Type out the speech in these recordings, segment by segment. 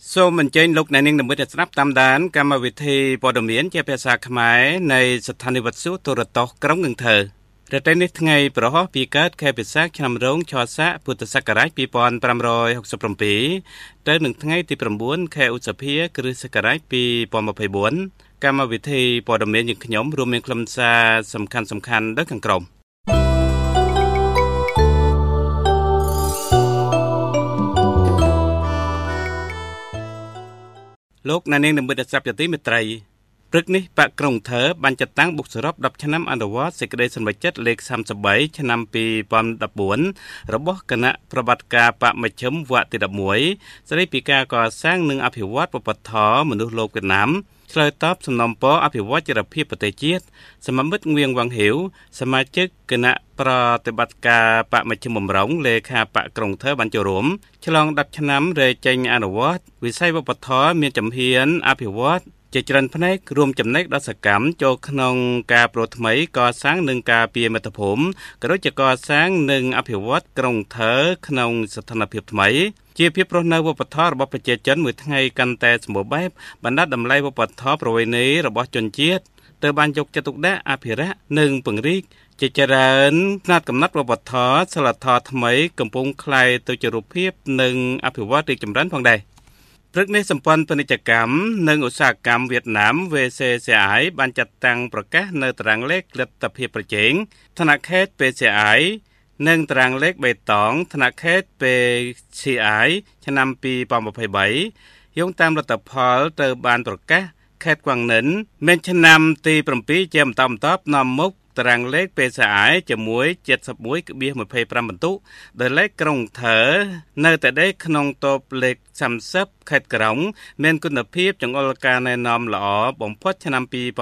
សូមអញ្ជើញលោកអ្នកនាងដើម្បីស្ដាប់តាមដានកម្មវិធីព័ត៌មានជាភាសាខ្មែរនៃស្ថានីយវិទ្យុទូរទស្សន៍ក្រុងនឹងធើរតែនេះថ្ងៃប្រហោះពីកើតខែពិសាខឆ្នាំរោងឆស័កពុទ្ធសករាជ2567ទៅនឹងថ្ងៃទី9ខែឧសភាគ្រិស្តសករាជ2024កម្មវិធីព័ត៌មានយើងខ្ញុំរួមមានខ្លឹមសារសំខាន់ៗដូចខាងក្រោមលោកអ្នកនាងនឹងមើលស្ដាប់យទីមេត្រីព្រឹកនេះបកក្រុងធើបានចាត់តាំងបុកសរុប10ឆ្នាំអនុវត្តសេចក្តីសម្រេចចិត្តលេខ33ឆ្នាំ2014របស់គណៈប្រតិបត្តិការបកមជ្ឈិមវគ្គទី11ស្តីពីការកសាងនិងអភិវឌ្ឍវប្បធម៌មនុស្សលោកវៀតណាមឆ្លើយតបសំណូមពរអភិវឌ្ឍចរភាពប្រទេសជាតិសមាមិត្តងៀងវ៉ាងហៀវសមាជិកគណៈប្រតិបត្តិការបកមជ្ឈិមបំរុងលេខាបកក្រុងធើបានចូលរួមឆ្លង10ឆ្នាំរែកចេញអនុវត្តវិស័យវប្បធម៌មានជំហានអភិវឌ្ឍជាច្រើនផ្នែករួមចំណែកដល់សកម្មចូលក្នុងការប្រថ្មីកសាងនិងការពារមាតុភូមិក៏ដូចជាកសាងនិងអភិវឌ្ឍក្រុងធើក្នុងស្ថានភាពថ្មីជាភាពរស់នៅវប្បធម៌របស់ប្រជាជនមួយថ្ងៃកាន់តែសម្បូរបែបបណ្ដាលតម្លៃវប្បធម៌ប្រវេណីរបស់ជនជាតិទៅបានយកចិត្តទុកដាក់អភិរក្សនិងពង្រីកជាច្រើនផ្នែកកំណត់វប្បធម៌សិលធម៌ថ្មីកំពុងคล้ายទៅជារូបភាពនិងអភិវឌ្ឍរីកចម្រើនផងដែរព្រឹកនេះសម្ព័ន្ធពាណិជ្ជកម្មនិងឧស្សាហកម្មវៀតណាម VCCI បានចាត់តាំងប្រកាសនៅតារាងលេខលទ្ធភាពប្រជែងធនខេត្ត PCI និងតារាងលេខបេតងធនខេត្ត PCI ឆ្នាំ2023យោងតាមលទ្ធផលទៅបានប្រកាសខេត្តគួងនិនមានឆ្នាំទី7ជាបន្តនាំមុខតារាងលេខ PCI ជាមួយ 71.25 បន្ទុកដោយលេខក្រុងធើនៅតែដេកក្នុងតូបលេខ30ខេត្តក្រុងមានគុណភាពចង្អុលការណែនាំល្អបំផុតឆ្នាំ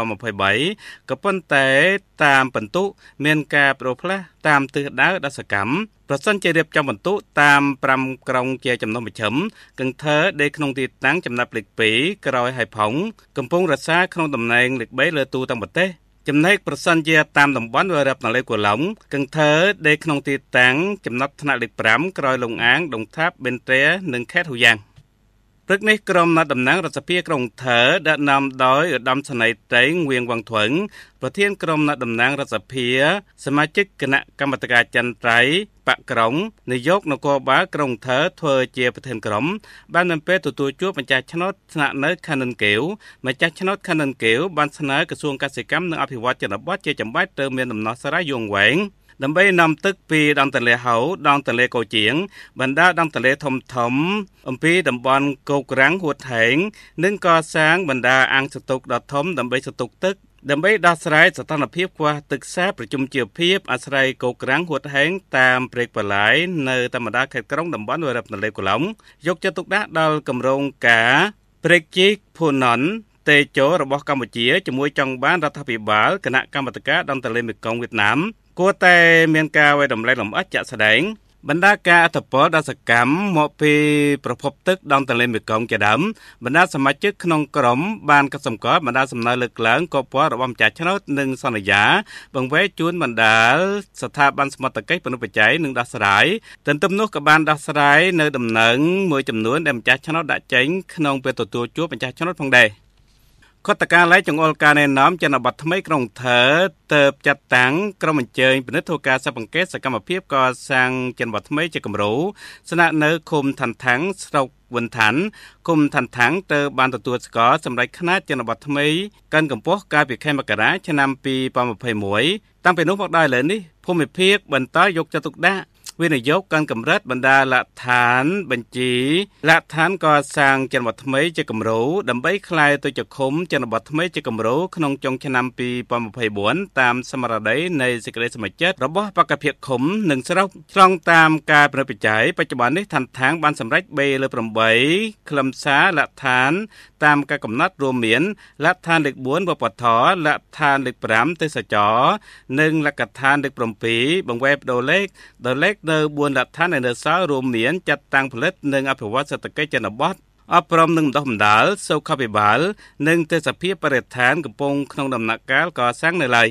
2023ក៏ប៉ុន្តែតាមបន្ទុកមានការប្រូផ្លាស់តាមទិសដៅដសកម្មប្រសិនជារៀបចំបន្ទុកតាម5ក្រុងជាចំណុះមជ្ឈិមកឹងធើដេកក្នុងទីតាំងចំណាប់លេខ2ក្រោយហើយផុងកំពុងរក្សាក្នុងតំណែងលេខ3លើទូទាំងប្រទេសចំណែកប្រសិនជាតាមតំបន់វរាប់នៅលេខកូឡុងកឹងធើដេកក្នុងទីតាំងចំណាត់ថ្នាក់លេខ5ក្រោយលងអាងដងថាបបេនត្រែនិងខេត្តហ៊ូយ៉ាងព្រឹកនេះក្រុមតំណាងរដ្ឋសភាក្រុងធើដឹកនាំដោយឧត្តមសេនីយ៍តេងវៀងវ៉ាងធួងប្រធានក្រុមតំណាងរដ្ឋសភាសមាជិកគណៈកម្មាធិការចន្ទ្រៃបកក្រុងនាយកនគរបាលក្រុងធើធ្វើជាប្រធានក្រុមបាននៅពេលទទួលជួបម្ចាស់ឆ្នោតស្នាក់នៅខណ្ឌនិនកែវម្ចាស់ឆ្នោតខណ្ឌនិនកែវបានស្នើក្រសួងកសិកម្មនិងអភិវឌ្ឍជនបទជាចាំបាច់ទៅមានដំណោះស្រាយយងវែងដើម្បីនាំទឹកពីដងទន្លេហៅដងទន្លេកោជាងបណ្ដាដងទន្លេធំអំពីតំបន់គោករាំងហួតថែងនិងកសាងបណ្ដាអាងស្តុកដ៏ធំដើម្បីស្តុកទឹកដើម្បីដោះស្រាយស្ថានភាពខ្វះទឹកសាបប្រជុំជីវភាពអាស្រ័យគោករាំងហួតថែងតាមព្រែកបលាយនៅតាមបណ្ដាខេត្តក្រុងតំបន់វរាប់ទន្លេកូឡុងយកចិត្តទុកដាក់ដល់គម្រោងការព្រែកជីកភូណនតេជោរបស់កម្ពុជាជាមួយចង់បានរដ្ឋាភិបាលគណៈកម្មាធិការដងទន្លេមេគង្គវៀតណាមគួរតែមានការវិតម្លៃលម្អិតជាក់ស្ដែងបណ្ដាការអធិពលដល់សកម្មមកពីប្រភពទឹកដងទន្លេមេគង្គជាដើមបណ្ដាសមាជិកក្នុងក្រុមបានកត់សម្គាល់បណ្ដាសំណើលើកឡើងកពណ៌របស់ម្ចាស់ឆ្នោតនិងសន្យាបង្វែរជូនបណ្ដាស្ថាប័នសមត្ថកិច្ចពាណិជ្ជបច្ច័យនិងដោះស្រាយទន្ទឹមនោះក៏បានដោះស្រាយនៅដំណឹងមួយចំនួនដែលម្ចាស់ឆ្នោតដាក់ចេញក្នុងពេលទទួលជួបម្ចាស់ឆ្នោតផងដែរខុទ្ទកាល័យចង្អុលការណែនាំជនបទថ្មីក្រុងធើទៅចាត់តាំងក្រុមអញ្ជើញពិនិត្យធ្វើការស៊ើបអង្កេតសកម្មភាពកសាងជនបទថ្មីជាគំរូស្នាក់នៅឃុំឋានថាំងស្រុកវិនឋានឃុំឋានថាំងទៅបានទទួលស្គាល់សម្រេចខ្នាតជនបទថ្មីកាន់កម្ពស់កាលពីខែមករាឆ្នាំ2021តាំងពីនោះមកដល់ឥឡូវនេះភូមិភាគបន្តយកចិត្តទុកដាក់វិនិយោគកាន់កម្រិតបណ្ដាលដ្ឋានបញ្ជីលក្ខឋានកសាងជនបទថ្មីជាគំរូដើម្បីក្លាយទៅជាឃុំជនបទថ្មីជាគំរូក្នុងចុងឆ្នាំ2024តាមស្មារតីនៃសេចក្តីសម្រេចចិត្តរបស់បេក្ខភាពឃុំនិងស្រុកឆ្លងតាមការប្រតិបត្តិបច្ចុប្បន្ននេះឋានថាងបានសម្រេច3លើ8ខ្លឹមសារលក្ខឋានតាមការកំណត់រួមមានលក្ខឋានលេខ4វប្បធម៌លក្ខឋានលេខ5ទេសចរនិងលក្ខឋានលេខ7បង្វែរដូរលេខនៅ4លក្ខឋាននៅសល់រួមមានចាត់តាំងផលិតនិងអភិវឌ្ឍសេដ្ឋកិច្ចជនបទអប់រំនិងបណ្ដុះបណ្ដាលសុខាភិបាលនិងទេសភាពបរិស្ថានកំពុងក្នុងដំណាក់កាលកសាងនៅឡើយ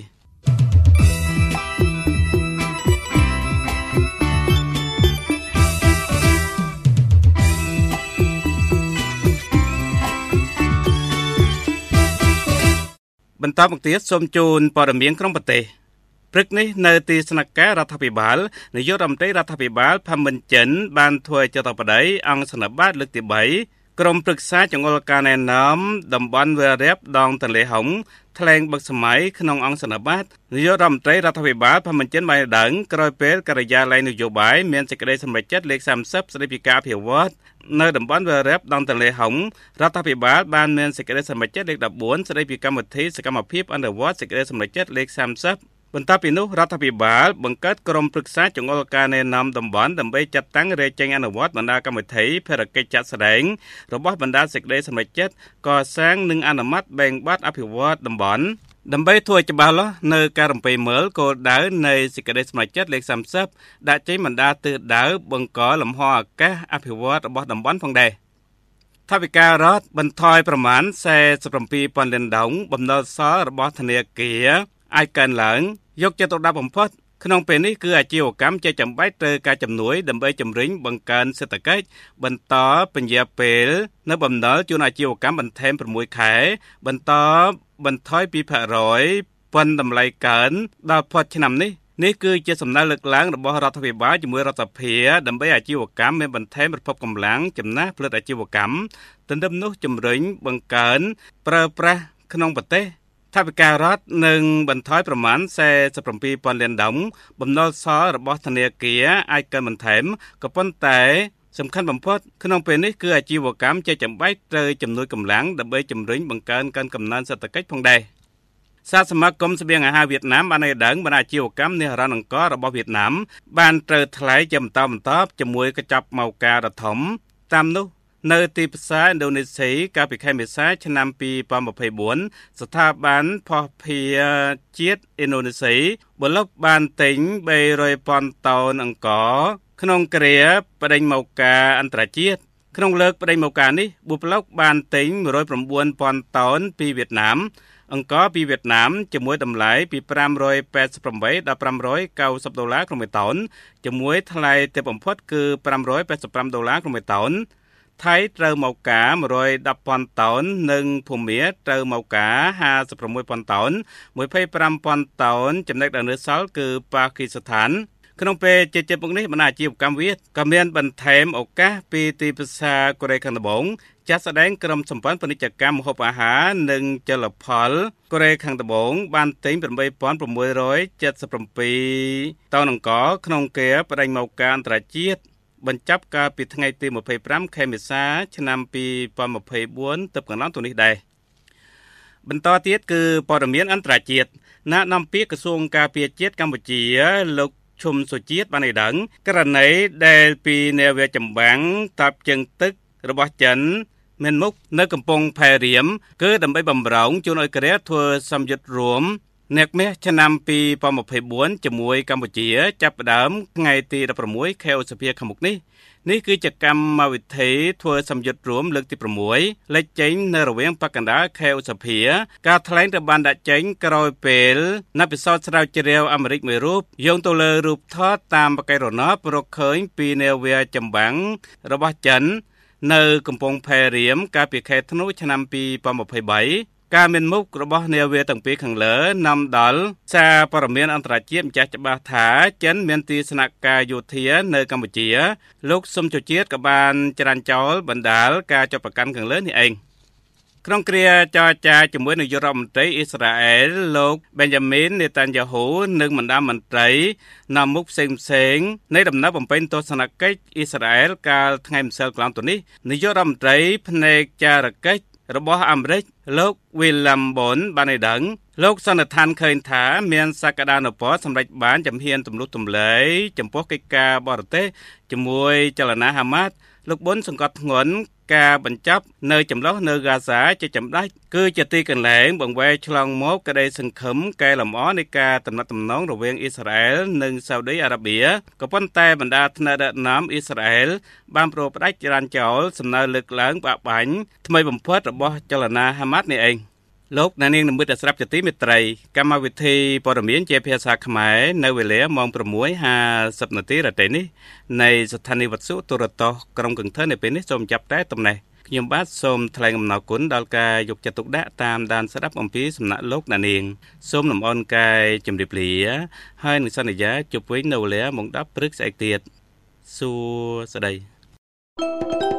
បន្តមកទៀតសូមជូនព័ត៌មានក្រុងប្រទេសព្រឹកនេះនៅទីស្នាក់ការរដ្ឋាភិបាលនាយករដ្ឋមន្ត្រីរដ្ឋាភិបាលផាមិនចិនបានធ្វើចតុប្តីអង្គសន្និបាតលើកទី3ក្រុមប្រឹក្សាចង្អុលការណែនាំតំបន់វាលរៀបដងទន្លេហុងថ្លែងបិទសម័យក្នុងអង្គសន្និបាតនាយករដ្ឋមន្ត្រីរដ្ឋាភិបាលផាមិនចិនបានដឹងក្រោយពេលការិយាល័យនយោបាយមានសេចក្តីសម្រេចចិត្តលេខ30ស្តីពីការអភិវឌ្ឍនៅតំបន់វាលរៀបដងទន្លេហុងរដ្ឋាភិបាលបានមានសេចក្តីសម្រេចចិត្តលេខ14ស្តីពីកម្មវិធីសកម្មភាពអនុវត្តសេចក្តីសម្រេចចិត្តលេខ30បន្ទាប់ពីនោះរដ្ឋាភិបាលបង្កើតក្រុមប្រឹក្សាចង្អុលការណែនាំតំបន់ដើម្បីចាត់តាំងរាយចេញអនុវត្តបណ្ដាកម្មវិធីភារកិច្ចចាត់ស្ដែងរបស់បណ្ដាសេចក្តីសម្រេចចិត្តកសាងនិងអនុម័តបែងបាត់អភិវឌ្ឍតំបន់ដើម្បីធ្វើឲ្យច្បាស់លាស់នៅការរំពៃមើលគោលដៅនៃសេចក្តីសម្រេចចិត្តលេខ30ដាក់ចេញបណ្ដាទិសដៅបង្កលំហអាកាសអភិវឌ្ឍរបស់តំបន់ផងដែរថាវិការរដ្ឋបន្ថយប្រមាណ 47,000 លានដុល្លារបំណុលសល់របស់ធនាគារអាចកើនឡើងយកចិត្តទុកដាក់បំផុតក្នុងពេលនេះគឺអាជីវកម្មជាចាំបាច់ត្រូវការជំនួយដើម្បីជំរុញបង្កើនសេដ្ឋកិច្ចបន្តពន្យាពេលនៅបំណុលជូនអាជីវកម្មបន្ថែម6ខែបន្តបន្ថយ 2% ប៉ុនតម្លៃកើនដល់ផុតឆ្នាំនេះគឺជាសំណើលើកឡើងរបស់រដ្ឋាភិបាលជាមួយរដ្ឋសភាដើម្បីអាជីវកម្មមានបន្ថែមប្រភពកម្លាំងចំណាស់ផលិតអាជីវកម្មទន្ទឹមនោះជំរុញបង្កើនប្រើប្រាស់ក្នុងប្រទេសថាវិការរដ្ឋនឹងបន្ថយប្រមាណ 47,000 លានដុល្លារបំណុលសល់របស់ធនាគារអាចកើនបន្ថែមក៏ប៉ុន្តែសំខាន់បំផុតក្នុងពេលនេះគឺអាជីវកម្មជាចាំបាច់ត្រូវជំនួយកម្លាំងដើម្បីជំរុញបង្កើនការកំណើនសេដ្ឋកិច្ចផងដែរសាសមាគមស្បៀងអាហារវៀតណាមបានឲ្យដឹងបណ្ដាអាជីវកម្មនេះរ៉ានអង្គររបស់វៀតណាមបានត្រូវថ្លៃជាបន្តបន្ទាប់ជាមួយកញ្ចប់ម៉ៅការដ៏ធំតាមនោះនៅទីផ្សារឥណ្ឌូនេស៊ីកាលពីខែមេសាឆ្នាំ2024ស្ថាប័នភស្តុភារជាតិឥណ្ឌូនេស៊ីបលុបបានទិញ 300,000 តោនអង្ករក្នុងគ្រាបដិញម៉ៅការអន្តរជាតិក្នុងលើកបដិញម៉ៅការនេះបុប្លុកបានទិញ 109,000 តោនពីវៀតណាមអង្គរពីវៀតណាមជាមួយតម្លៃពី588ដល់590ដុល្លារក្នុង1តោនជាមួយថ្លៃទាបបំផុតគឺ585ដុល្លារក្នុង1តោនថៃត្រូវម៉ៅការ 110,000 តោននិងភូមាត្រូវម៉ៅការ 56,000 តោន 25,000 តោនចំណែកដែលនៅសល់គឺប៉ាគីស្ថានក្នុងពេលជជែកមុខនេះបណ្ដាអាជីវកម្មវៀតក៏មានបន្ថែមឱកាសពីទីផ្សារកូរ៉េខាងត្បូងចាត់ស្ដែងក្រុមសម្ព័ន្ធពាណិជ្ជកម្មម្ហូបអាហារនិងជលផលកូរ៉េខាងត្បូងបានទិញ 8,677 តោនអង្ករក្នុងគ្រាបដិញម៉ៅការអន្តរជាតិបញ្ចប់កាលពីថ្ងៃទី25ខែមេសាឆ្នាំ2024ទើបកន្លងទៅនេះដែរបន្តទៀតគឺព័ត៌មានអន្តរជាតិអ្នកនាំពាក្យក្រសួងការពារជាតិកម្ពុជាលោកឈុំសុជាតិបានឲ្យដឹងករណីដែលពីនាវាចម្បាំងតាបជើងទឹករបស់ចិនមានមុខនៅកំពង់ផែរៀមគឺដើម្បីបំរុងជូនឲ្យកូរ៉េធ្វើសម្ពយុទ្ធរួមអ្នកមាសឆ្នាំ2024ជាមួយកម្ពុជាចាប់ផ្ដើមថ្ងៃទី16ខែឧសភាខាងមុខនេះគឺជាកម្មវិធីធ្វើសម្ពយុទ្ធរួមលើកទី6លេចចេញនៅរវាងបកណ្ដាលខែឧសភាការថ្លែងត្រូវបានដាក់ចេញក្រោយពេលអ្នកពិសោធន៍ស្រាវជ្រាវអាមេរិកមួយរូបយោងទៅលើរូបថតតាមបកាយរណបរកឃើញពីនាវាចម្បាំងរបស់ចិននៅកំពង់ផែរៀមកាលពីខែធ្នូឆ្នាំ2023ការមានមុខរបស់នាវាទាំងពីរខាងលើនាំដល់សារព័ត៌មានអន្តរជាតិម្ចាស់ច្បាស់ថាចិនមានទីស្នាក់ការយោធានៅកម្ពុជាលោកសុំជជាតិក៏បានច្រានចោលបណ្ដាលការចាប់ប្រកាន់ខាងលើនេះឯងក្នុងគ្រាចរចាជាមួយនាយករដ្ឋមន្ត្រីអ៊ីស្រាអែលលោក Benjamin Netanyahu និងបណ្ដាមន្ត្រីនាំមុខផ្សេងៗនៃដំណើរបំពេញទស្សនកិច្ចអ៊ីស្រាអែលកាលថ្ងៃម្សិលកន្លងទៅនេះនាយករដ្ឋមន្ត្រីផ្នែកចារកិច្ចរបស់អាមេរិកលោក William Bon បានឲ្យដឹងលោកសន្និដ្ឋានឃើញថាមានសក្តានុពលសម្រាប់បានជំហានទម្លុះទម្លែងចំពោះកិច្ចការបរទេសជាមួយចលនាហាម៉ាស់លោកប៊ុនសង្កត់ធ្ងន់ការបញ្ចប់នៅចម្លោះនៅហ្គាហ្សាជាចម្ដាច់គឺជាទីកន្លែងបង្វែរឆ្លងមកក្តីសង្ឃឹមកែលម្អនៃការទំនាក់ទំនងរវាងអ៊ីស្រាអែលនិងសាអូឌីអារ៉ាប៊ីក៏ប៉ុន្តែបណ្ដាថ្នាក់ដឹកនាំអ៊ីស្រាអែលបានប្រូផ្ដាច់ច្រានចោលសំណើលើកឡើងបាក់បាញ់ថ្មីបំផុតរបស់ចលនាហាម៉ាស់នេះឯងលោកនាងនឹងមិត្តស្រាប់ជាទីមេត្រីកម្មវិធីព័ត៌មានជាភាសាខ្មែរនៅវេលាម៉ោង 6:50 នាទីរាត្រីនេះនៃស្ថានីយ៍វិទ្យុទូរទស្សន៍ក្រុងកឹងថឺននៅពេលនេះសូមចាប់តែតំណេះខ្ញុំបាទសូមថ្លែងអំណរគុណដល់ការយកចិត្តទុកដាក់តាមដានស្ដាប់អំពីសំណាក់លោកអ្នកនាងសូមលំអរកាយជម្រាបលាហើយនឹងសន្យាជួបវិញនៅវេលាម៉ោង 10 ព្រឹកស្អែកទៀតសួស្តី